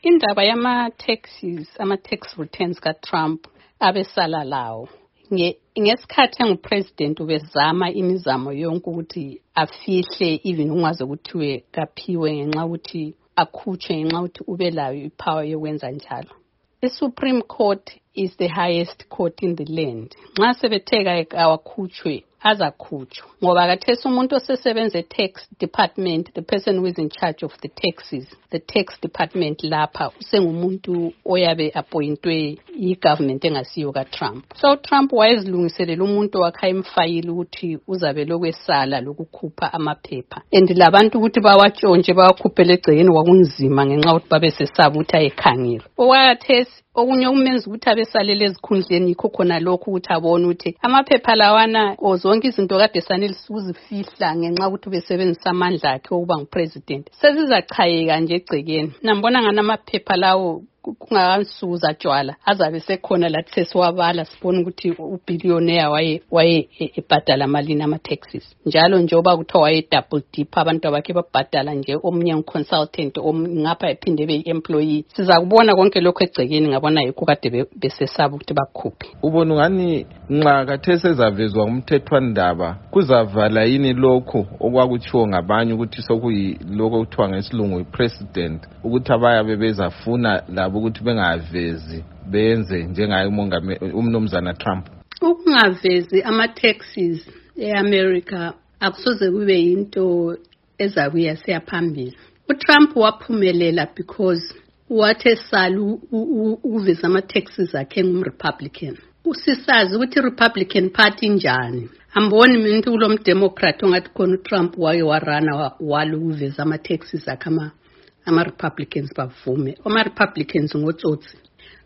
Indaba yama-taxes, ama-tax returns ka-Trump abesala lawo. Ngesikhathi engupresident ubezama imizamo yonke ukuthi afihle even ungaze kuthiwe kaphiwe ngenxa ukuthi akhutshwe ngenxa ukuthi ube layo ipower yokwenza njalo. The Supreme Court is the highest court in the land. Nxa sebetheka awakhutshwe azakhutshwa ngoba kathesi umuntu osesebenza tax department, the person who is in charge of the taxes, the tax department lapha usengumuntu oyabe appointwe i-government engasiyo ka-Trump. So Trump wayezilungiselela umuntu wakhe imfayili ukuthi uzabe lokwesala lokukhupha amaphepha, and labantu ukuthi bawatshontshe bawakhuphele egcekeni kwakunzima ngenxa ukuthi babesesaba ukuthi ayekhangile. Okathesi okunye kumenza ukuthi abesalele ezikhundleni yikho khona lokho ukuthi abone ukuthi amaphepha lawana zonke izinto kade sanele uzifihla ngenxa ukuthi ubesebenzisa amandla akhe okuba ngupresident sezizachayeka nje egcekeni. Nambona ngana amaphepha lawo kungakansuza tshwala azabe sekhona lathi sesiwabala sibona ukuthi ubillionaire waye ebhadala amalini ama-taxes njalo njengoba kuthiwa waye double dip abantu abakhe babhadala nje omunye ngu-consultant ngapha ephinde be-employee. Siza kubona konke lokho egcekeni ngabona yikho kade besesaba ukuthi bakhuphe. Ubona ngani nxa kathesi ezavezwa umthethwandaba kuzavala yini lokho okwakutshiwo ngabanye ukuthi sokuyiloko kuthiwa ngesilungu i-president ukuthi abayabe bezafuna labo ukuthi bengavezi benze njengaye umnumzana Trump? Ukungavezi ama-taxes e-America akusoze kube yinto ezakuya siyaphambili. uTrump waphumelela because wathe salu ukuveza ama-taxes akhe ngumRepublican. Usisazi ukuthi i-Republican Party njani. Amboni umuntu kulomdemocrat ongathi khona uTrump waye warana walukuveza ama-taxes akhe ama-Republicans bavume. Ama-Republicans ngotsotsi.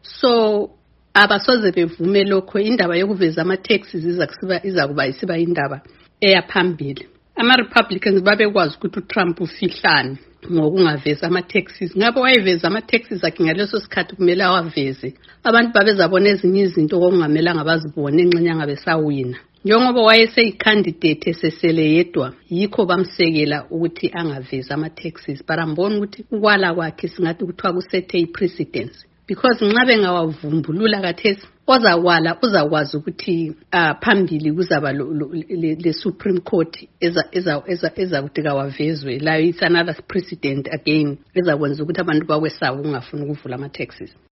So abasoze bevume lokho. Indaba yokuveza ama-taxes izakuba isiba indaba eyaphambili. Ama-Republicans babekwazi ukuthi uTrump ufihlane ngokungaveza ama-taxes. Ngabe wayeveza ama-taxes akhe ngaleso sikhathi kumele awaveze. Abantu babezabona ezinye izinto okungamelanga bazibone enxenya ngabe sawina. Njengoba wayeseyicandidate esesele yedwa yikho bamsekela ukuthi angaveza ama-taxes. But ambona ukuthi ukwala kwakhe singathi kuthiwa kusethe i-precedence. Because nxa bengawavumbulula kathesi ozakwala uzakwazi ukuthi phambili kuzaba le Supreme Court eza kuthi kawavezwe la it's another precedent again ezakwenza ukuthi abantu bakwesaba ungafuni ukuvula ama-taxes.